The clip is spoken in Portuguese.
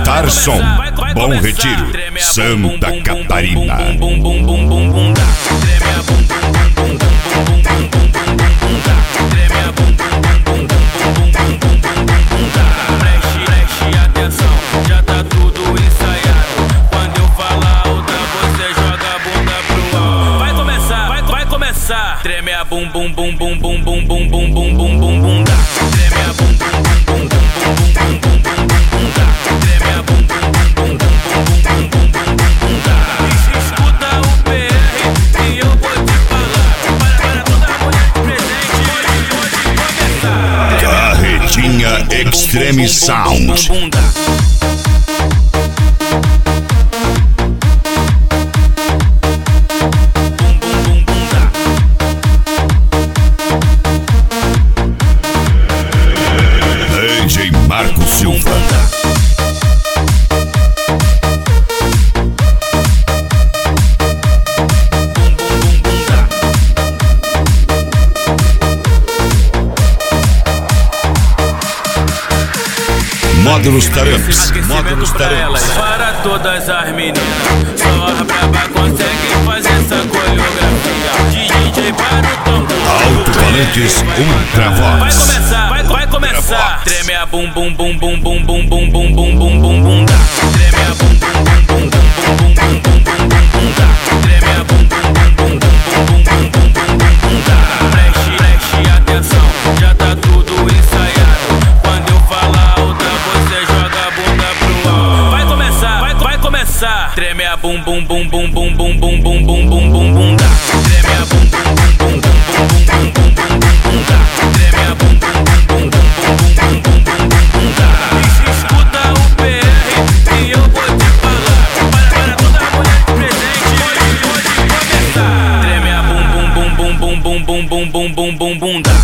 Carson, Bom Retiro, Santa Catarina. Preste atenção, já tá tudo ensaiado. Quando eu falar o da, você joga a bunda pro alto. Vai começar. Treme a bum bum bum bum bum bum bum bum bum bum bum bum da. Treme a bum bum bum bum bum bum bum bum bum da. Treme a bum bum bum bum bum bum bum bum da. Escuta o PR e eu vou te falar. Para toda mulher presente, pode começar. Carretinha Extreme Sound. DJ Marco Silva. Módulos Tarantes. Para todas as meninas, só a braba consegue fazer essa coreografia. De DJ para o tambor. Alto-falantes Ultra Vox. Vai começar. Treme a bum bum bum bum bum bum bum bum bum bum bum bum da. Treme a bum bum bum bum bum bum bum bum bum bum bum da. Treme a bum bum bum bum bum bum bum bum bum da. Preste atenção, já tá tudo ensaiado. Quando eu falar o da, você joga a bunda pro alto. Vai começar. Treme a bum bum bum bum bum bum bum bum bum bum bum bum da. Treme a bum bum bum bum bum bum bum bum bum bum da. Treme a bum bum bum bum bum bum bum bum da. Escuta o PR e eu vou te falar. Para toda mulher presente, pode começar. Treme a bum bum bum bum bum bum bum bum bum bum bum da.